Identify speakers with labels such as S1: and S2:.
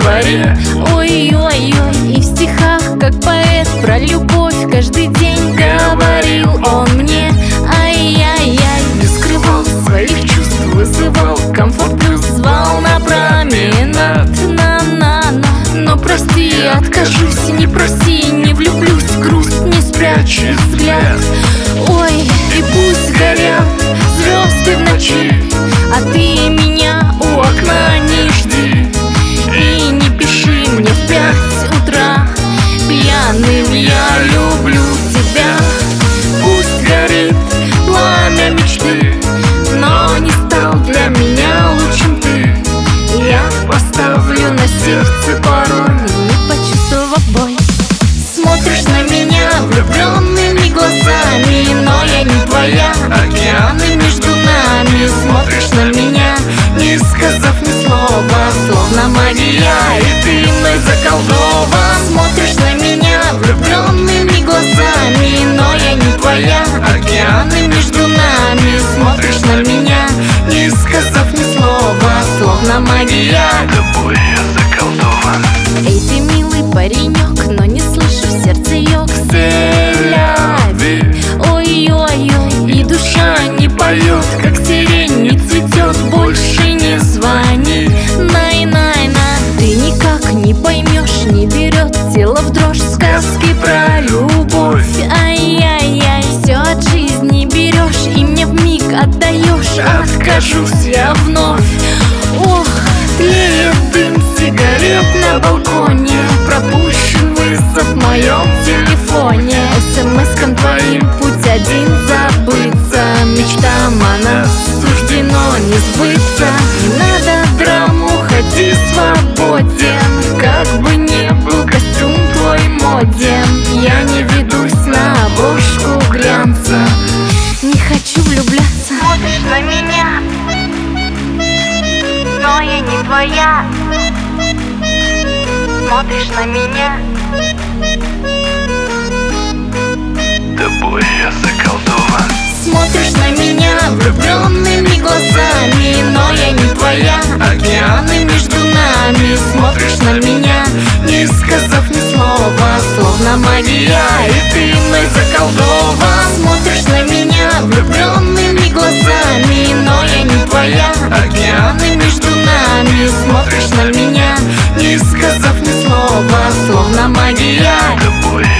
S1: дворе.
S2: Ой-ой-ой, и в стихах, как поэт, про любовь каждый день говорил он мне. Ай-яй-яй,
S1: Не скрывал своих чувств, вызывал комфорт плюс,
S2: звал на променад, на-на-на.
S1: но прости, я
S2: Откажусь, не проси, не влюблюсь, грусть не спрячь взгляд. Ой, и пусть горят звезды в ночи, а ты меня у окна не жди. И не пиши мне в 5 утра пьяным: я люблю тебя. Пусть горит пламя мечты, но не стал для меня лучшим ты. Я поставлю на сердце пароль, не почувствовав боль. Смотришь на меня влюбленными глазами, но я не твоя. Океаны между нами. Смотришь на меня,
S1: не сказав ни слова,
S2: словно магия,
S1: и ты мной заколдован.
S2: смотришь на меня влюбленными глазами, но я не твоя.
S1: Океаны
S2: Между нами. Смотришь на меня,
S1: не сказав ни слова,
S2: словно магия.
S1: тобой я заколдован.
S2: Эй, ты милый паренек, но не слышу в сердце ёк. Селяви, ой-ой-ой, и душа не поет, как сирень не цветет. Больше не звони, най-най-на. Ты никак не поймешь, не берет тело в дрожь сказки про любовь. Ай-яй-яй, все от жизни берешь и мне вмиг отдаешь. Откажусь я вновь. Ох, тлеет дым сигарет на балконе, пропущен вызов в моем телефоне. СМС-кам твоим путь один забыться, мечтам о нас суждено не сбыться. Не надо драму, ходи свободен, как бы не был костюм твой моден. Я не ведусь на обложку глянца, не хочу влюбляться.
S3: Смотришь на меня, но я не твоя. Смотришь на меня,
S1: Тобой я заколдован.
S2: Смотришь на меня влюбленными глазами, но я не твоя. Океаны между нами. Смотришь на меня,
S1: Не сказав ни слова,
S2: словно магия,
S1: и ты мной заколдован.
S2: смотришь на меня влюбленными глазами, но я не твоя.
S1: Океаны
S2: Между нами. Смотришь на меня,
S1: не сказав ни слова,
S2: словно магия.
S1: тобой